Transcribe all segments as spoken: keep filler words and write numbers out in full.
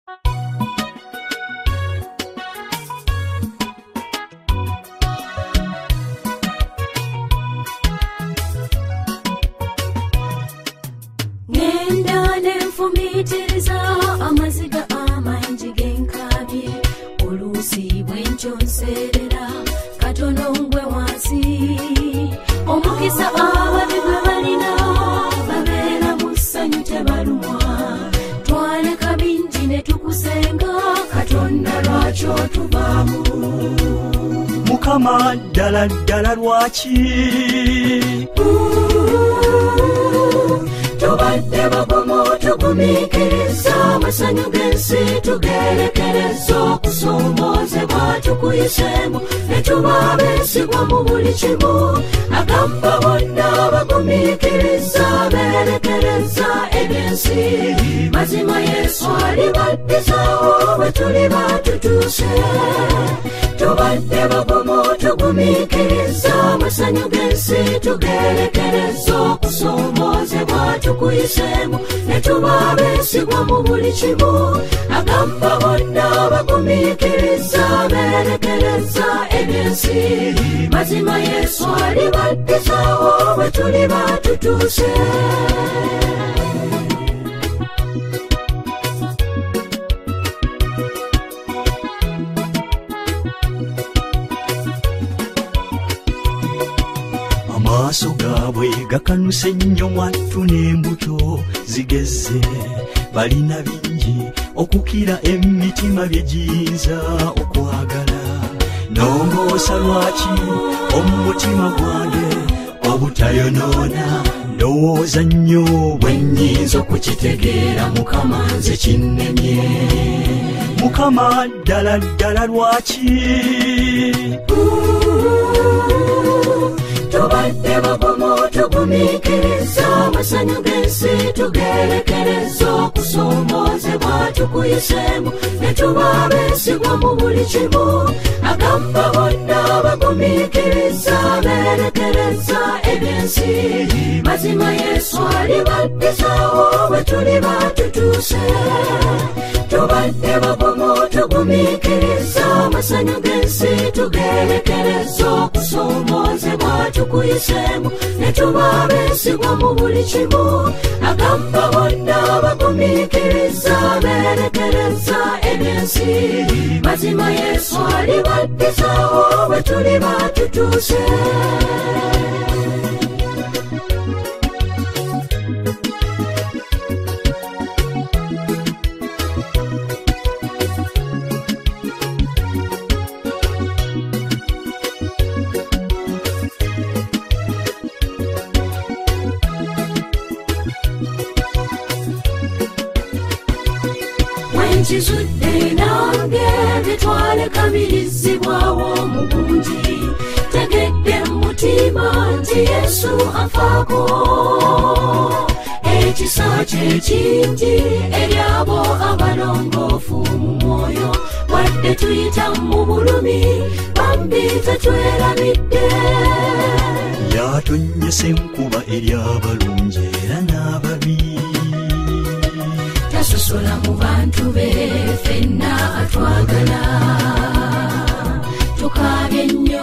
Nenda nenfumitiriza amaziga amangi genkabi oluusi bwenkyonserera katono ngwe wansi omukisa ababi gwe balina babeera mu ssanyu tebalumwa twaleka bingi ne tukusenga katonda lwaki otuvaamu Mukama ddala ddala lwaki tubadde bagomo tugumiikiriza amasanyu g'ensi tugerekereza okusomoozebwa tukuyiseemu ne tuba abeesigwa mu buli kimu agamba bonna bagumiikiriza beerekereza eby'ensi mazima Yesu alibaddizaawo bwe tuliba tutuuse tubadde bagomo tugumiikiriza amasanyu g'ensi tugerekereza okusomoozebwa tukuyiseemu ne tuba abeesigwa mu buli kimu agamba bonna bagumiikiriza beerekereza eby'ensi mazima Yesu alibaddizaawo bwe tuliba tutuuse amaaso gaabwe gakanuse nnyo mwattu n'embuto zigezze balina bingi okukira emitima bye giyinza okwagala nongoosa lwaki omutima gwange obutayonoona ndowooza nnyo bwe nnyinza okukitegeera Mukama nze kinnemye Mukama ddala ddala lwaki tubadde bagomo tugumiikiriza amasanyu g'ensi tugerekereza okusomoozebwa tukuyiseemu ne tuba abeesigwa mu buli kimu agamba bonna bagumiikiriza beerekereza eby'ensi mazima Yesu alibaddizaawo bwe tuliba tutuuse tubadde bagomo tugumiikiriza amasanyu g'ensi tugerekereza okusomoozebwa tukuyiseemu ne tuba abeesigwa mu buli kimu agamba bonna bagumiikiriza beerekereza eby'ensi mazima Yesu alibaddizaawo bwe tuliba tutuuse Nkizudde nange bitwalekamirizibwawo mu bungi tegedde mu mutima nti Yesu afaako ekisa kye kingi eri abo abalongoofu mu mwoyo wadde tuyita mu bulumi bambi tetwerabidde yatonnyesa enkuba eri abalungi era n'ababi tasosola mu bantu be ffenna atwagala tukaabye nnyo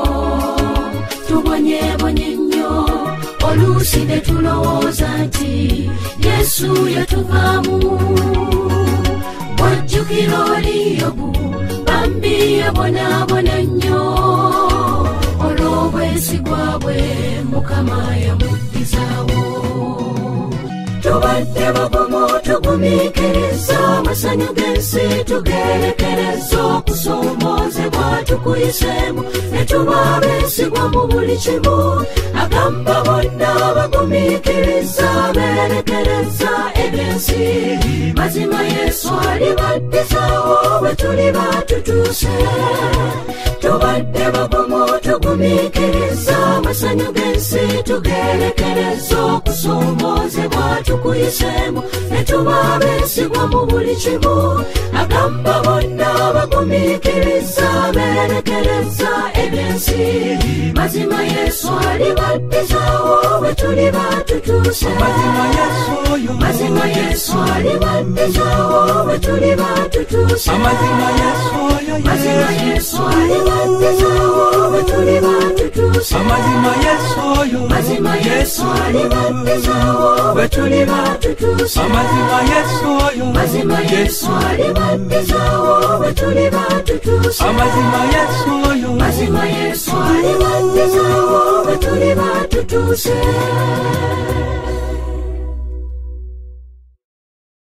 tubonyebonye nnyo oluusi ne tulowooza nti Yesu yatuvaamu bw'ojjukira oli Yobu bambi yabonaabona nnyo olw'obwesigwa bwe Mukama yamuddizaawo tubadde bagomo tugumiikiriza amasanyu g'ensi tugerekereza okusomoozebwa tukuyiseemu ne tuba abeesigwa mu buli kimu agamba bonna bagumiikiriza beerekereza eby'ensi mazima Yesu alibaddizaawo bwe tuliba tutuuse tubadde bagomo tugumiikiriza amasanyu g'ensi tugerekereza okusomoozebwa tukuyiseemu ne tuba abeesigwa mu buli kimu agamba bonna bagumiikiriza beerekereza eby'ensi mazima Yesu alibaddizaawo bwe tuliba tutuuse mazima Yesu alibaddizaawo bwe wetuli batutuse amazima Yesu oyo mazima Yesu alibatizawo wetuli batutuse amazima Yesu oyo mazima Yesu alibatizawo wetuli batutuse amazima Yesu oyo mazima Yesu alibatizawo wetuli batutuse amazima Yesu oyo mazima Yesu alibatizawo wetuli batutuse